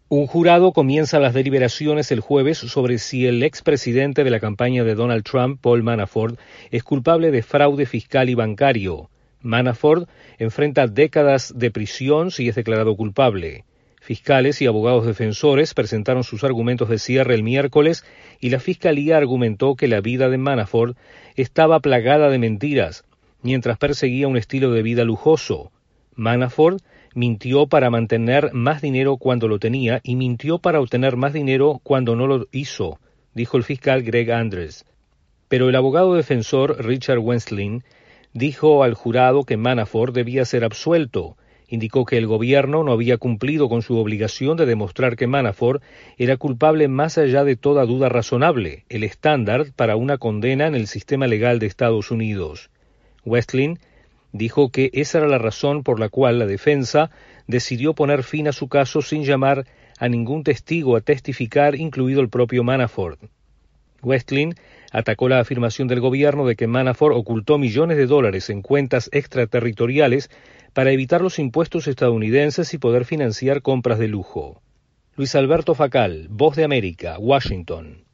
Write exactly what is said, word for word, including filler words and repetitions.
Un jurado comienza las deliberaciones el jueves sobre si el expresidente de la campaña de Donald Trump, Paul Manafort, es culpable de fraude fiscal y bancario. Manafort enfrenta décadas de prisión si es declarado culpable. Fiscales y abogados defensores presentaron sus argumentos de cierre el miércoles y la fiscalía argumentó que la vida de Manafort estaba plagada de mentiras, mientras perseguía un estilo de vida lujoso. Manafort mintió para mantener más dinero cuando lo tenía y mintió para obtener más dinero cuando no lo hizo, dijo el fiscal Greg Andres. Pero el abogado defensor Richard Westlin dijo al jurado que Manafort debía ser absuelto. Indicó que el gobierno no había cumplido con su obligación de demostrar que Manafort era culpable más allá de toda duda razonable, el estándar para una condena en el sistema legal de Estados Unidos. Westlin dijo que esa era la razón por la cual la defensa decidió poner fin a su caso sin llamar a ningún testigo a testificar, incluido el propio Manafort. Westlin atacó la afirmación del gobierno de que Manafort ocultó millones de dólares en cuentas extraterritoriales para evitar los impuestos estadounidenses y poder financiar compras de lujo. Luis Alberto Facal, Voz de América, Washington.